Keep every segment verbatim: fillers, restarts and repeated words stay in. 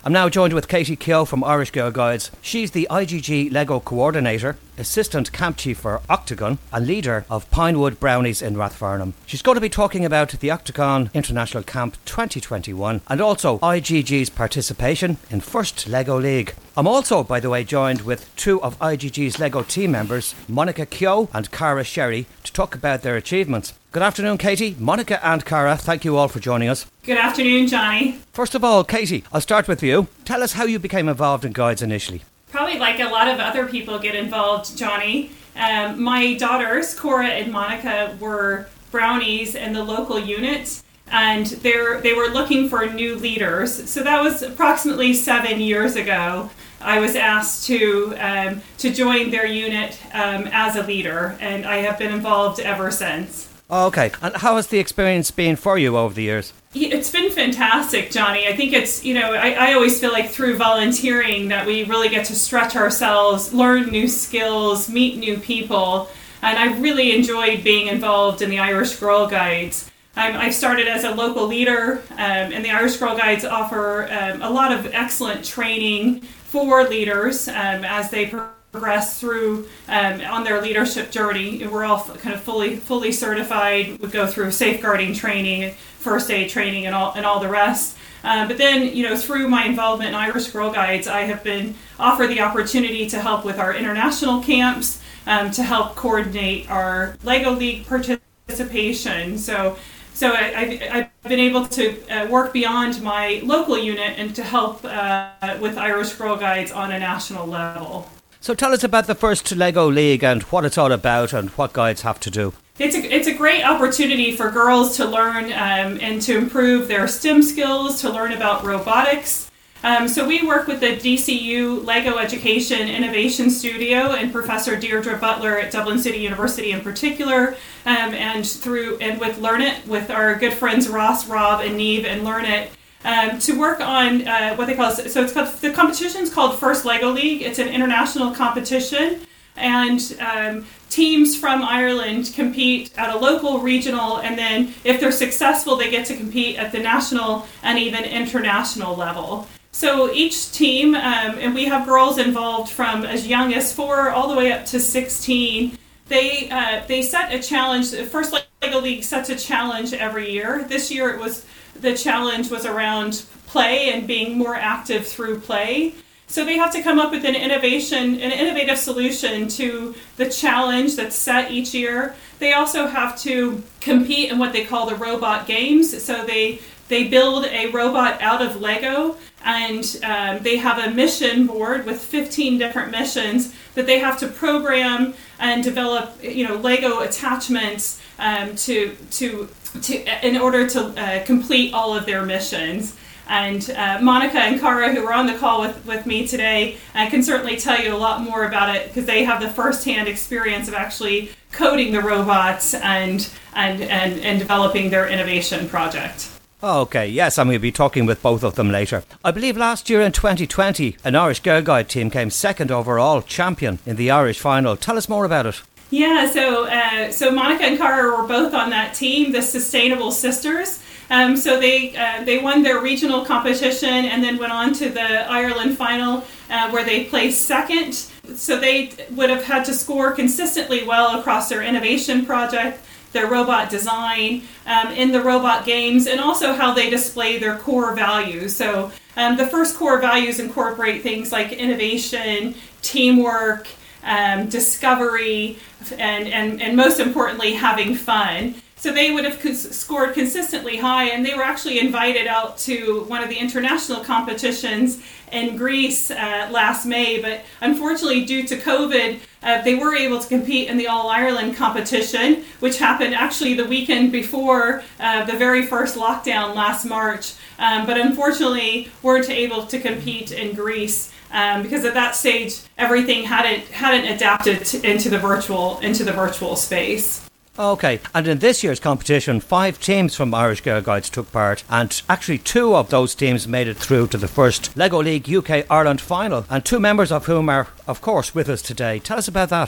I'm now joined with Katie Keogh from Irish Girl Guides. She's the I G G Lego Coordinator, Assistant Camp Chief for Octagon and leader of Pinewood Brownies in Rathfarnham. She's going to be talking about the Octagon International Camp twenty twenty-one and also I G G's participation in First Lego League. I'm also, by the way, joined with two of I G G's Lego team members, Monica Keogh and Cara Sherry, to talk about their achievements. Good afternoon, Katie, Monica and Cara. Thank you all for joining us. Good afternoon, Johnny. First of all, Katie, I'll start with you. Tell us how you became involved in Guides initially. Probably like a lot of other people get involved, Johnny. Um, my daughters, Cora and Monica, were brownies in the local unit, and they're, they were looking for new leaders. So that was approximately seven years ago. I was asked to um, to join their unit um, as a leader, and I have been involved ever since. Oh, okay. And how has the experience been for you over the years? It's been fantastic, Johnny. I think it's, you know, I, I always feel like through volunteering that we really get to stretch ourselves, learn new skills, meet new people. And I've really enjoyed being involved in the Irish Girl Guides. Um, I've started as a local leader, um, and the Irish Girl Guides offer um, a lot of excellent training for leaders um, as they progress through um, on their leadership journey. We're all kind of fully fully certified. We go through safeguarding training, first aid training, and all and all the rest. Uh, but then, you know, through my involvement in Irish Girl Guides, I have been offered the opportunity to help with our international camps, um, to help coordinate our Lego League participation. So. So I, I've, I've been able to uh, work beyond my local unit and to help uh, with Irish Girl Guides on a national level. So tell us about the First Lego League and what it's all about and what guides have to do. It's a, it's a great opportunity for girls to learn um, and to improve their STEM skills, to learn about robotics. Um, so we work with the D C U Lego Education Innovation Studio and Professor Deirdre Butler at Dublin City University in particular, um, and through and with LearnIt, with our good friends Ross, Rob, and Neve and LearnIt, um, to work on uh, what they call, so it's called, the competition's called First Lego League. It's an international competition, and um, teams from Ireland compete at a local, regional, and then if they're successful, they get to compete at the national and even international level. So each team, um, and we have girls involved from as young as four all the way up to sixteen, they uh, they set a challenge. The First Lego League sets a challenge every year. This year it was, the challenge was around play and being more active through play. So they have to come up with an innovation, an innovative solution to the challenge that's set each year. They also have to compete in what they call the robot games. So they they build a robot out of Lego, and um, they have a mission board with fifteen different missions that they have to program and develop, you know, Lego attachments um, to to to in order to uh, complete all of their missions. And uh, Monica and Cara, who are on the call with, with me today, uh, can certainly tell you a lot more about it because they have the first-hand experience of actually coding the robots and and and, and developing their innovation project. Oh, okay, yes, and we'll be talking with both of them later. I believe last year in twenty twenty, an Irish Girl Guide team came second overall champion in the Irish final. Tell us more about it. Yeah, so uh, so Monica and Cara were both on that team, the Sustainable Sisters. Um, so they uh, they won their regional competition and then went on to the Ireland final uh, where they placed second. So they would have had to score consistently well across their innovation project, their robot design, um, in the robot games, and also how they display their core values. So um, the first core values incorporate things like innovation, teamwork, um, discovery, and, and, and most importantly, having fun. So they would have cons- scored consistently high, and they were actually invited out to one of the international competitions in Greece uh, last May. But unfortunately, due to COVID, uh, they were able to compete in the All-Ireland competition, which happened actually the weekend before uh, the very first lockdown last March. Um, but unfortunately, weren't able to compete in Greece um, because at that stage, everything hadn't hadn't adapted to, into the virtual into the virtual space. Okay, and in this year's competition, five teams from Irish Girl Guides took part, and actually two of those teams made it through to the first Lego League U K Ireland final, and two members of whom are, of course, with us today. Tell us about that.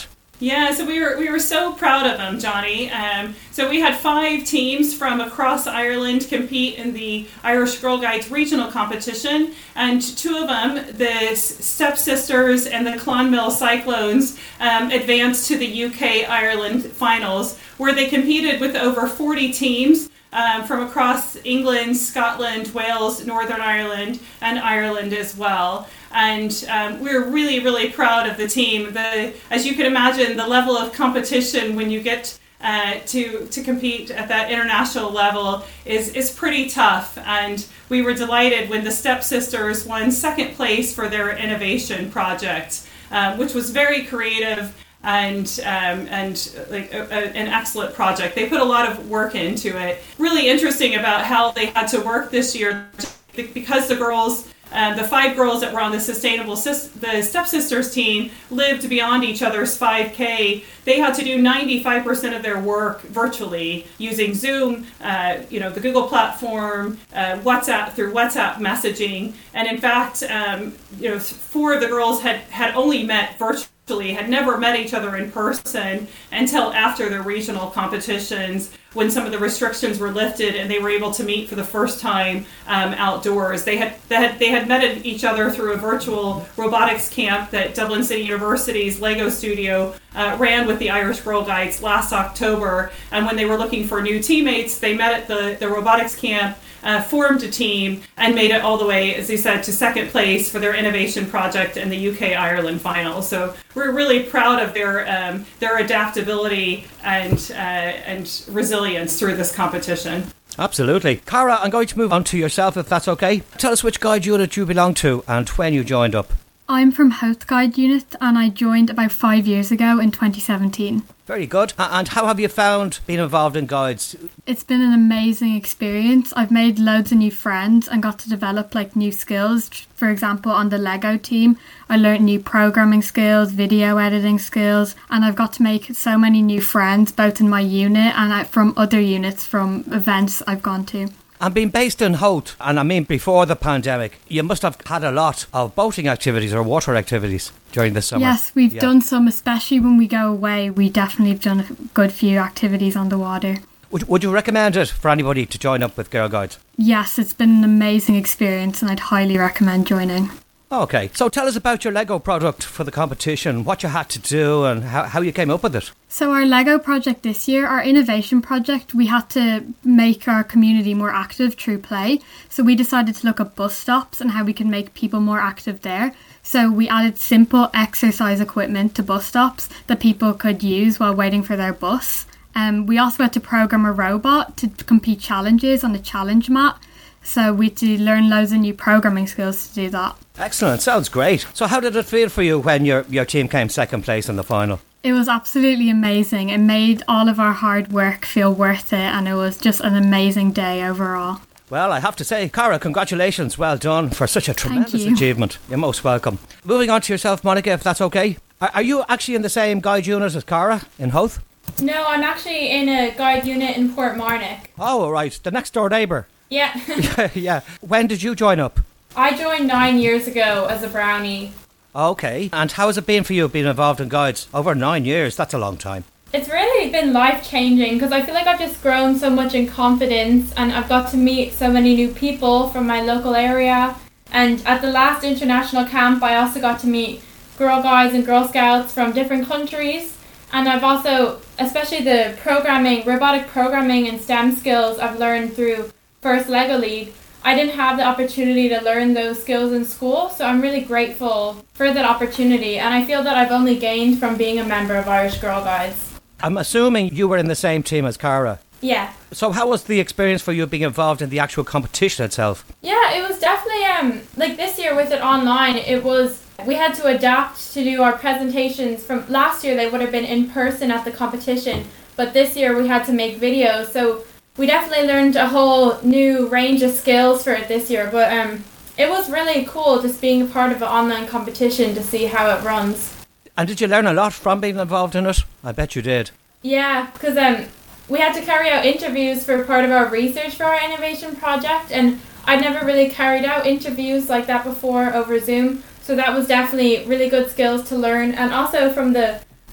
Yeah, so we were we were so proud of them, Johnny. Um, so we had five teams from across Ireland compete in the Irish Girl Guides regional competition, and two of them, the Stepsisters and the Clonmel Cyclones, um, advanced to the U K Ireland finals, where they competed with over forty teams. Um, from across England, Scotland, Wales, Northern Ireland, and Ireland as well. And um, we're really, really proud of the team. The, as you can imagine, the level of competition when you get uh, to to compete at that international level is, is pretty tough. And we were delighted when the Stepsisters won second place for their innovation project, um, which was very creative and um, and like a, a, an excellent project. They put a lot of work into it. Really interesting about how they had to work this year, because the girls, uh, the five girls that were on the Sustainable Sis- the Stepsisters team lived beyond each other's five K. They had to do ninety-five percent of their work virtually using Zoom, uh, you know, the Google platform, uh, WhatsApp through WhatsApp messaging. And in fact, um, you know, four of the girls had, had only met virtually. Had never met each other in person until after their regional competitions, when some of the restrictions were lifted and they were able to meet for the first time um, outdoors. They had, they had they had met each other through a virtual robotics camp that Dublin City University's Lego Studio uh, ran with the Irish Girl Guides last October. And when they were looking for new teammates, they met at the, the robotics camp, Uh, formed a team, and made it all the way, as you said, to second place for their innovation project in the U K Ireland final. So we're really proud of their um, their adaptability and uh, and resilience through this competition. Absolutely. Cara, I'm going to move on to yourself, if that's okay. Tell us which guide unit you belong to and when you joined up. I'm from Health Guide Unit, and I joined about five years ago in twenty seventeen. Very good. And how have you found being involved in guides? It's been an amazing experience. I've made loads of new friends and got to develop like new skills. For example, on the Lego team, I learned new programming skills, video editing skills, and I've got to make so many new friends, both in my unit and from other units from events I've gone to. And being based in Howth, and I mean before the pandemic, you must have had a lot of boating activities or water activities during the summer. Yes, we've yeah. done some, especially when we go away. We definitely have done a good few activities on the water. Would, would you recommend it for anybody to join up with Girl Guides? Yes, it's been an amazing experience and I'd highly recommend joining. Okay, so tell us about your Lego product for the competition, what you had to do and how, how you came up with it. So our Lego project this year, our innovation project, we had to make our community more active through play. So we decided to look at bus stops and how we can make people more active there. So we added simple exercise equipment to bus stops that people could use while waiting for their bus. Um, we also had to program a robot to complete challenges on the challenge mat. So we had to learn loads of new programming skills to do that. Excellent, sounds great. So how did it feel for you when your, your team came second place in the final? It was absolutely amazing. It made all of our hard work feel worth it, and it was just an amazing day overall. Well, I have to say, Cara, congratulations. Well done for such a tremendous you. achievement. You're most welcome. Moving on to yourself, Monica, if that's okay. Are, are you actually in the same guide unit as Cara in Howth? No, I'm actually in a guide unit in Portmarnock. Oh, all right. The next door neighbour. Yeah. yeah, yeah. When did you join up? I joined nine years ago as a brownie. Okay. And how has it been for you being involved in guides? Over nine years, that's a long time. It's really been life-changing because I feel like I've just grown so much in confidence and I've got to meet so many new people from my local area. And at the last international camp, I also got to meet Girl Guides and Girl Scouts from different countries. And I've also, especially the programming, robotic programming and STEM skills I've learned through First Lego League. I didn't have the opportunity to learn those skills in school, so I'm really grateful for that opportunity, and I feel that I've only gained from being a member of Irish Girl Guides. I'm assuming you were in the same team as Cara. Yeah. So how was the experience for you being involved in the actual competition itself? Yeah, it was definitely, um, like this year with it online, it was, we had to adapt to do our presentations. From last year, they would have been in person at the competition, but this year we had to make videos, so we definitely learned a whole new range of skills for it this year, but um, it was really cool just being a part of an online competition to see how it runs. And did you learn a lot from being involved in it? I bet you did. Yeah, because um, we had to carry out interviews for part of our research for our innovation project, and I'd never really carried out interviews like that before over Zoom, so that was definitely really good skills to learn. And also from the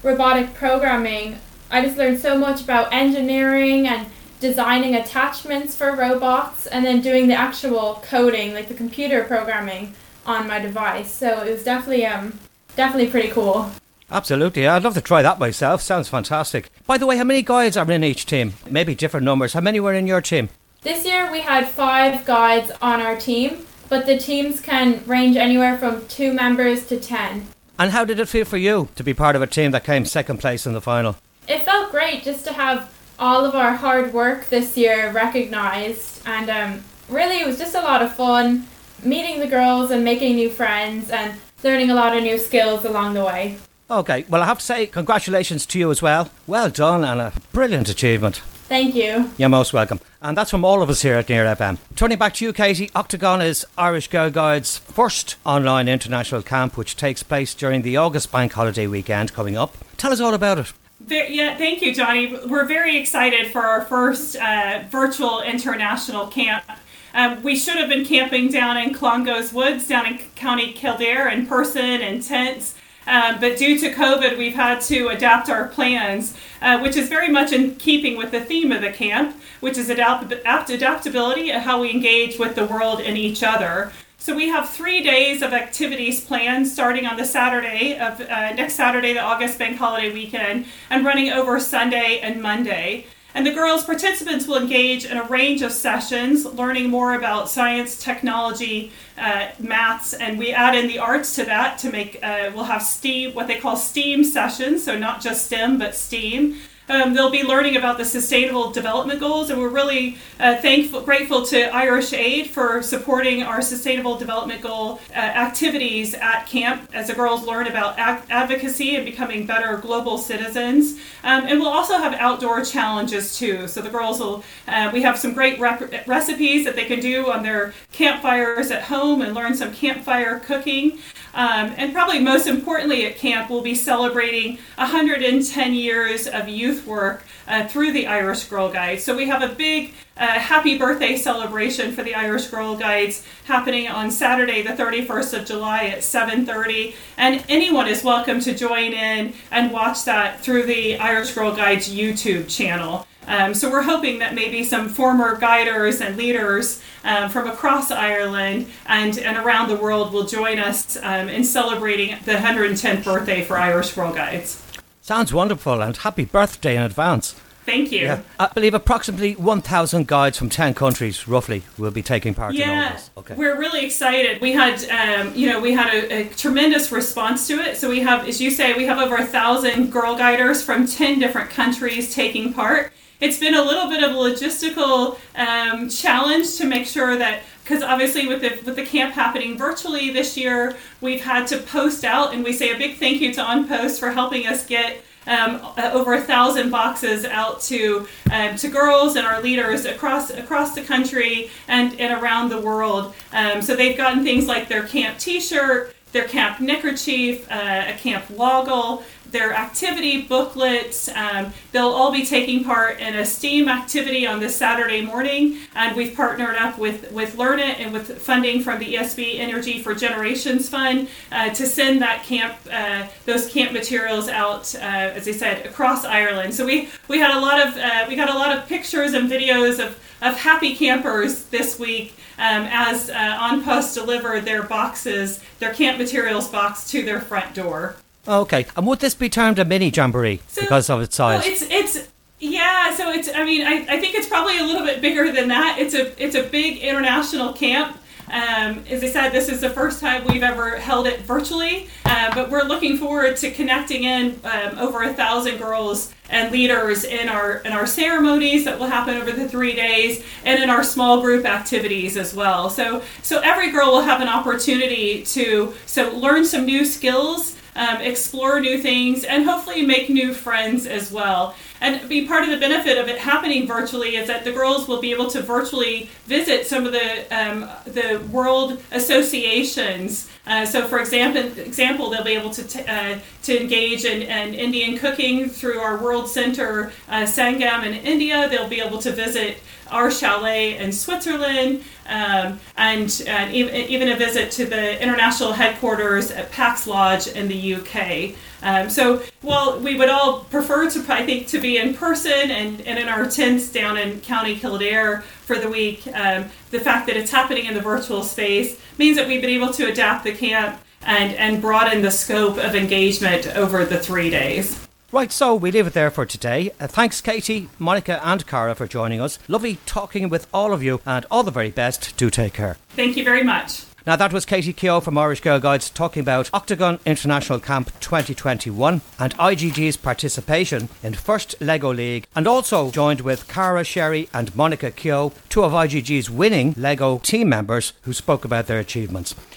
robotic programming, I just learned so much about engineering and designing attachments for robots, and then doing the actual coding, like the computer programming on my device. So it was definitely um definitely pretty cool. Absolutely, I'd love to try that myself. Sounds fantastic. By the way, how many guides are in each team? Maybe different numbers. How many were in your team? This year we had five guides on our team, but the teams can range anywhere from two members to ten. And how did it feel for you to be part of a team that came second place in the final? It felt great just to have all of our hard work this year recognised, and um, really it was just a lot of fun meeting the girls and making new friends and learning a lot of new skills along the way. Okay, well I have to say congratulations to you as well. Well done and a brilliant achievement. Thank you. You're most welcome. And that's from all of us here at Near F M. Turning back to you, Katie, Octagon is Irish Girl Guides' first online international camp, which takes place during the August bank holiday weekend coming up. Tell us all about it. Yeah, thank you, Johnny. We're very excited for our first uh, virtual international camp. Um, we should have been camping down in Clongowes Woods, down in County Kildare, in person and tents. Um, but due to COVID, we've had to adapt our plans, uh, which is very much in keeping with the theme of the camp, which is adapt- adaptability and how we engage with the world and each other. So we have three days of activities planned, starting on the Saturday of uh, next Saturday, the August bank holiday weekend, and running over Sunday and Monday. And the girls participants will engage in a range of sessions, learning more about science, technology, uh, maths, and we add in the arts to that to make, uh, we'll have STEAM, what they call STEAM sessions, so not just STEM, but STEAM. Um, they'll be learning about the Sustainable Development Goals, and we're really uh, thankful, grateful to Irish Aid for supporting our Sustainable Development Goal uh, activities at camp as the girls learn about ac- advocacy and becoming better global citizens. Um, and we'll also have outdoor challenges too. So the girls will, uh, we have some great rep- recipes that they can do on their campfires at home and learn some campfire cooking. Um, and probably most importantly at camp, we'll be celebrating one hundred ten years of youth work uh, through the Irish Girl Guides. So we have a big uh, happy birthday celebration for the Irish Girl Guides happening on Saturday, the thirty-first of July at seven thirty. And anyone is welcome to join in and watch that through the Irish Girl Guides YouTube channel. Um, so we're hoping that maybe some former guiders and leaders um, from across Ireland and, and around the world will join us um, in celebrating the one hundred tenth birthday for Irish Girl Guides. Sounds wonderful, and happy birthday in advance. Thank you. Yeah. I believe approximately one thousand guides from ten countries, roughly, will be taking part yeah, in all this. Okay. We're really excited. We had, um, you know, we had a, a tremendous response to it. So we have, as you say, we have over a thousand Girl Guiders from ten different countries taking part. It's been a little bit of a logistical um, challenge to make sure that, because obviously with the with the camp happening virtually this year, we've had to post out, and we say a big thank you to OnPost for helping us get um, over a thousand boxes out to um, to girls and our leaders across across the country and, and around the world. Um, so they've gotten things like their camp T-shirt, their camp neckerchief, uh, a camp loggle, their activity booklets. Um, they'll all be taking part in a STEAM activity on this Saturday morning, and we've partnered up with, with Learn It and with funding from the E S B Energy for Generations Fund uh, to send that camp, uh, those camp materials out, uh, as I said, across Ireland. So we we had a lot of uh, we got a lot of pictures and videos of of happy campers this week um, as uh, OnPost delivered their boxes, their camp materials box to their front door. Okay, and would this be termed a mini jamboree so, because of its size? Well, it's it's yeah. So it's I mean I, I think it's probably a little bit bigger than that. It's a it's a big international camp. Um, as I said, this is the first time we've ever held it virtually, uh, but we're looking forward to connecting in um, over a thousand girls and leaders in our in our ceremonies that will happen over the three days, and in our small group activities as well. So so every girl will have an opportunity to so learn some new skills, um, explore new things, and hopefully make new friends as well. And be part of the benefit of it happening virtually is that the girls will be able to virtually visit some of the um, the world associations Uh, so, for example, example, they'll be able to t- uh, to engage in, in Indian cooking through our World Center uh, Sangam in India. They'll be able to visit our chalet in Switzerland, um, and uh, even, even a visit to the international headquarters at Pax Lodge in the U K. Um, so, well, we would all prefer to, I think, to be in person and, and in our tents down in County Kildare for the week. Um, the fact that it's happening in the virtual space means that we've been able to adapt the camp and, and broaden the scope of engagement over the three days. Right, so we leave it there for today. Uh, thanks, Katie, Monica and Cara for joining us. Lovely talking with all of you, and all the very best. Do take care. Thank you very much. Now, that was Katie Keogh from Irish Girl Guides talking about Octagon International Camp twenty twenty-one and I G G's participation in First Lego League, and also joined with Cara Sherry and Monica Keogh, two of I G G's winning Lego team members who spoke about their achievements.